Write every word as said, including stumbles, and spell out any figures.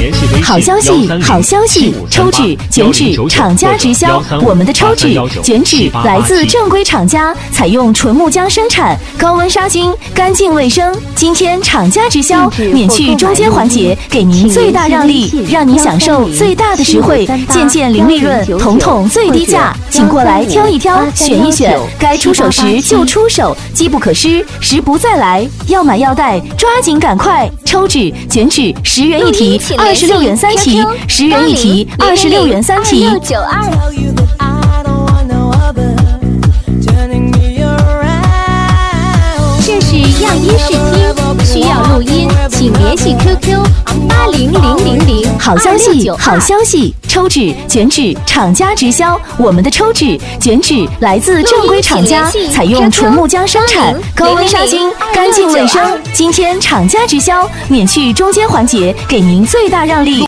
好消息，好消息！抽纸、卷纸厂家直销，我们的抽纸、卷纸来自正规厂家，采用纯木浆生产，高温杀菌，干净卫生。今天厂家直销，免去中间环节，给您最大让利，让您享受最大的实惠，件件零利润，统统最低价。请过来挑一挑，选一选，该出手时就出手，机不可失，时不再来。要买要带，抓紧赶快！抽纸、卷纸十元一题，二十六元三题，十元一题，二十六元三题。 这是样衣试听，需要录音，请联系 Q Q 八零零零零。 好消息，好消息！抽纸、卷纸厂家直销，我们的抽纸、卷纸来自正规厂家，采用纯木浆生产，高温杀菌，干净卫生。今天厂家直销，免去中间环节，给您最大让利。